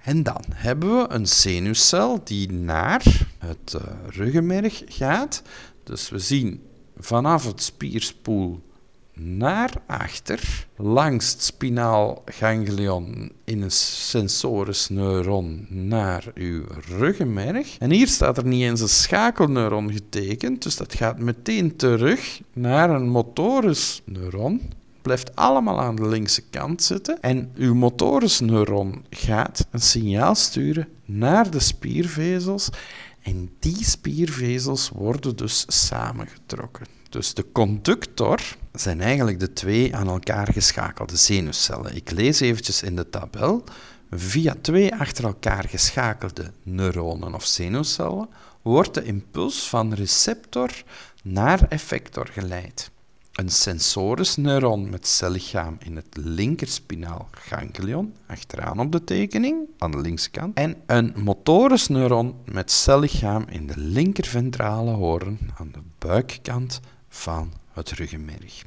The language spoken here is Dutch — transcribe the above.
En dan hebben we een zenuwcel die naar het ruggenmerg gaat. Dus we zien vanaf het spierspoel naar achter, langs het spinaal ganglion in een sensoris neuron naar uw ruggenmerg. En hier staat er niet eens een schakelneuron getekend, dus dat gaat meteen terug naar een motoris neuron. Blijft allemaal aan de linkse kant zitten. En uw motoris neuron gaat een signaal sturen naar de spiervezels. En die spiervezels worden dus samengetrokken. Dus de conductor zijn eigenlijk de twee aan elkaar geschakelde zenuwcellen. Ik lees eventjes in de tabel. Via twee achter elkaar geschakelde neuronen of zenuwcellen wordt de impuls van receptor naar effector geleid. Een sensoris neuron met cellichaam in het linkerspinaal ganglion, achteraan op de tekening, aan de linkse kant. En een motoris neuron met cellichaam in de linkerventrale hoorn, aan de buikkant van het ruggenmerg.